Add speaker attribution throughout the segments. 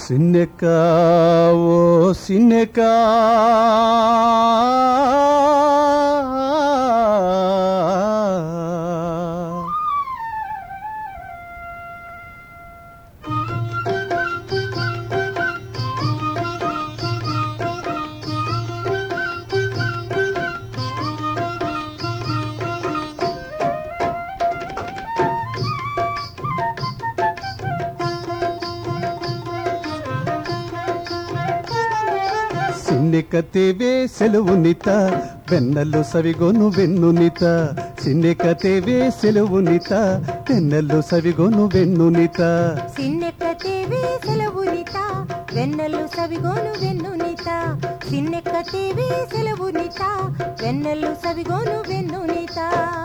Speaker 1: సిన్నెక్క ఓ సిన్నెక్క ಸಿನ್ನೆಕತೇವೆ ಸೆಲುವುನಿತ ಬೆನ್ನಲ್ಲು ಸವಿಗೋನು ಬೆನ್ನುನಿತ ಸಿನ್ನೆಕತೇವೆ ಸೆಲುವುನಿತ ಬೆನ್ನಲ್ಲು ಸವಿಗೋನು ಬೆನ್ನುನಿತ
Speaker 2: ಸಿನ್ನೆಕತೇವೆ ಸೆಲವುನಿತ ಬೆನ್ನಲ್ಲು ಸವಿಗೋನು ಬೆನ್ನುನಿತ ಸಿನ್ನೆಕತೇವೆ ಸೆಲವುನಿತ ಬೆನ್ನಲ್ಲು ಸವಿಗೋನು ಬೆನ್ನುನಿತ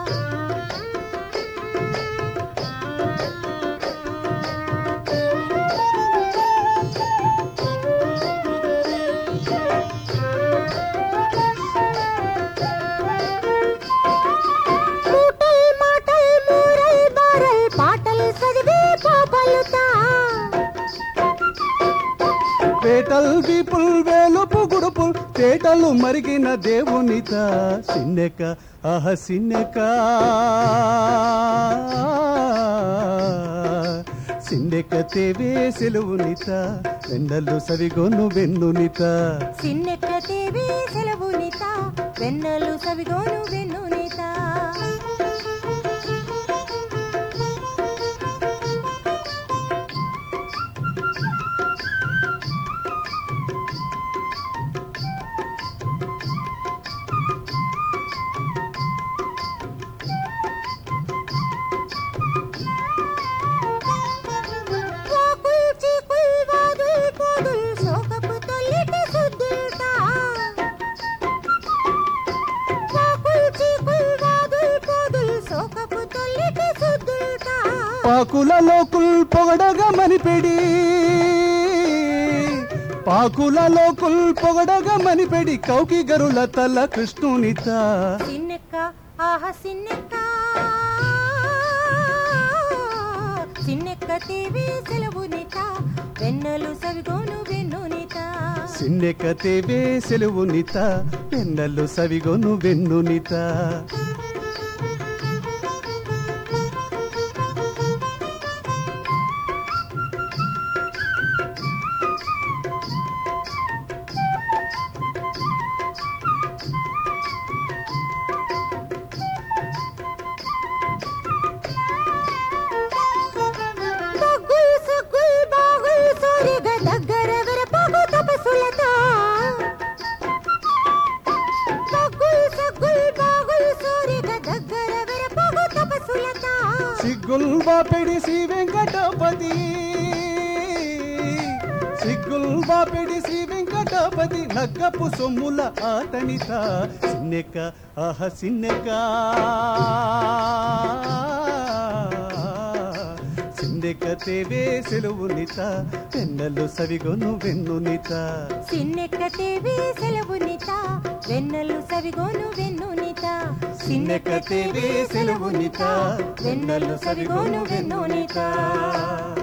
Speaker 1: పేటల్ బీపుల్ వేలుపు గుడుపుల్ తేటలు మరిగిన దేవునిత సిన్నెక ఆహ సిన్నెక సిన్నెకతేవే సెలవునిత వెన్నెల్లు సవిగోను వెన్నునిత
Speaker 2: సిన్నెకతేవే సెలవునిత వెన్నెల్లు సవిగోను వెన్నునిత
Speaker 1: పాకులలో కుల్ పొగడగా మనిపెడి పాకులలో కుల్ పొగడగా మనిపెడి కౌకి గరుల తల కృష్ణునిత
Speaker 2: సిన్నెక్క ఆహ సిన్నెక్క సిన్నెకతేవే సెలవునిత వెన్నెలు సవిగోను వెన్నునిత
Speaker 1: సిన్నెకతేవే సెలవునిత వెన్నెల్లు సవిగోను వెన్నునిత సిగ్గుల్వా పెడి శ్రీ వెంకటపతి సిగ్గుల్వా పెడి శ్రీ వెంకటపతి నగ్గపు సొమ్ముల ఆతనిత సిన్నెక ఆహ సిన్నెక సిన్నెకతేవే సెలవునిత వెన్నెల్లు సవిగోను వెన్నునిత
Speaker 2: సిన్నెకతేవే సెలవునిత వెన్నెల్లు సవిగోను వెన్నునిత
Speaker 1: సిన్నెకతేవే సెలవునిత వెన్నెల్లు సవిగోను వెన్నునిత